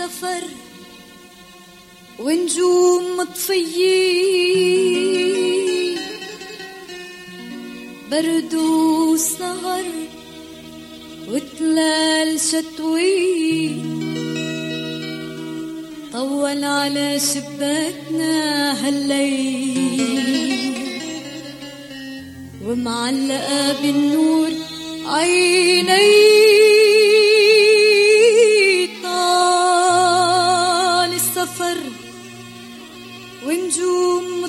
السفر ونجوم مطفيين، برد وسهر وتلال شتوي، طول على شباكنا هالليل ومعلقة بالنور عيني. طال السفر ونجوم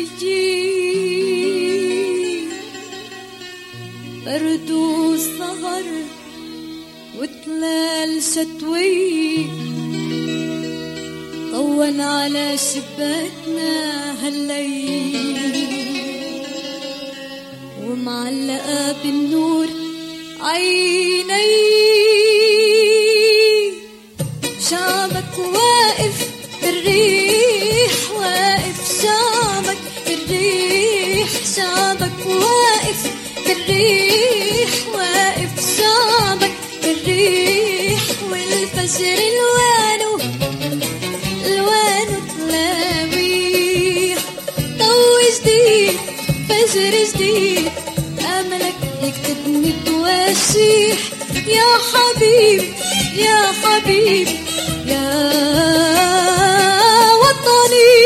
مطفيين، برد وسهر وتلال شتوي، طول على شباكنا هالليل ومعلقة بالنور عيني. شعبك واقف بالريح، واقف شعبك بالريح، شعبك واقف بالريح، واقف شعبك بالريح، والفجر الوانو تلاويح، ضو جديد فجر جديد، أملك يكتبني تواشيح. يا حبيبي يا حبيبي يا وطني.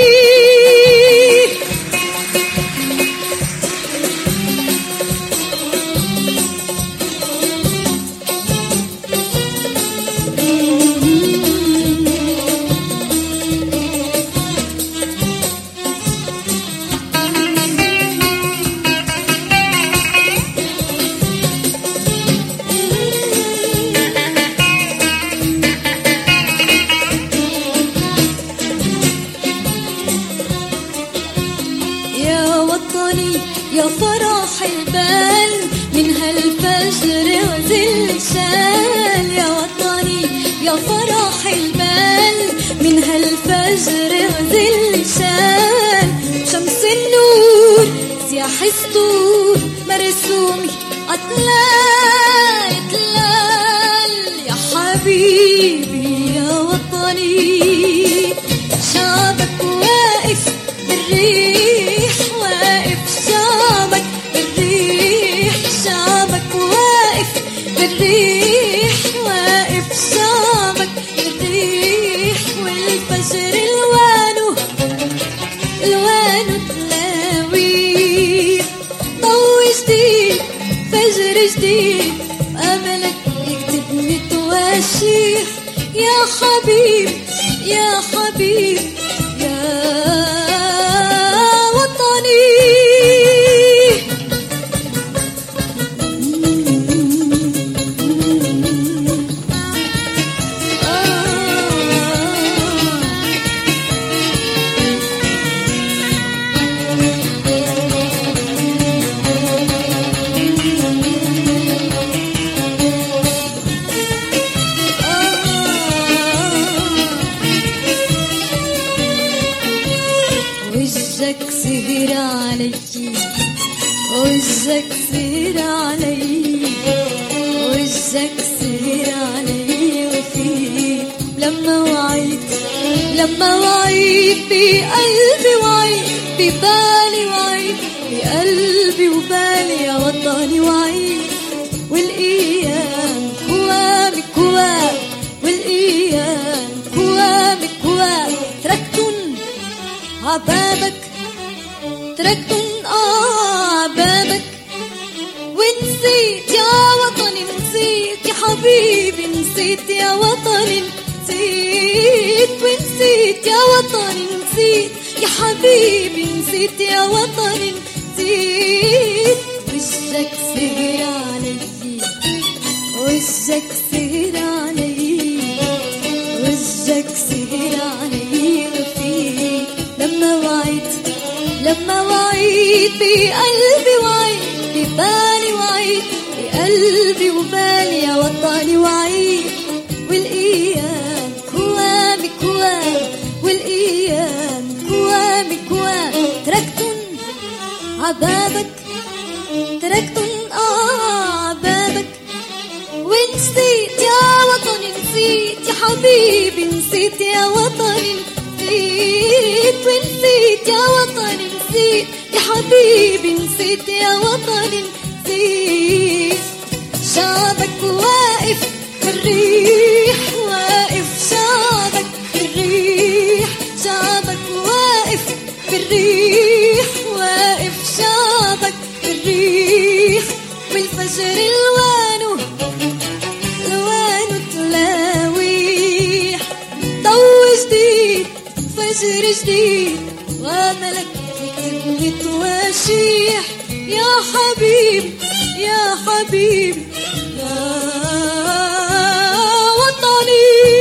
يا فرح البال من هالفجر وزل شال، يا وطني يا فرح البال من هالفجر وزل شال، شمس النور سياح السطور مرسومي عتلال تلال. يا حبيبي يا وطني، شعبك واقف بالريح، واقف شعبك بالريح، شعبك واقف بالريح، واقف شعبك بالريح، والفجر الوانو تلاوي، ضو جديد فجر جديد، أملك يكتبني تواشيح. يا حبيبي يا حبيبي يا وطني. وجهك سهر علي، وجهك سهر علي، وجهك سهر علي، وفيك لما وعيت بقلبي وعيت ببالي، وعيت بقلبي وبالي يا وطني، وعيت والايام كوامك كوام، والايام كوامك كوام، تركتن عبابك تركتن عبابك، ونسيت يا وطني نسيت يا حبيبي نسيت يا وطني نسيت، ونسيت يا وطني نسيت يا حبيبي نسيت يا وطني نسيت. وجهك سهر علي، وجهك سهر علي، وجهك سهر علي، وفيك لما وعيت بقلبي وعيت ببالي، وعيت بقلبي وبالي يا وطني، وعيت والايام كوامك كوام، والايام كوامك كوام، تركتن عبابك تركتن عبابك، ونسيت يا وطني نسيت يا حبيبي نسيت يا وطني نسيت ونسيت يا وطني نسيت يا حبيبي نسيت يا وطني نسيت شعبك واقف في الريح واقف شعبك في الريح شعبك واقف في الريح واقف شعبك في الريح والفجر الوانه تلاويح ضو جديد فجر جديد واملك يكتبني تواشيح يا حبيبي يا حبيبي يا وطني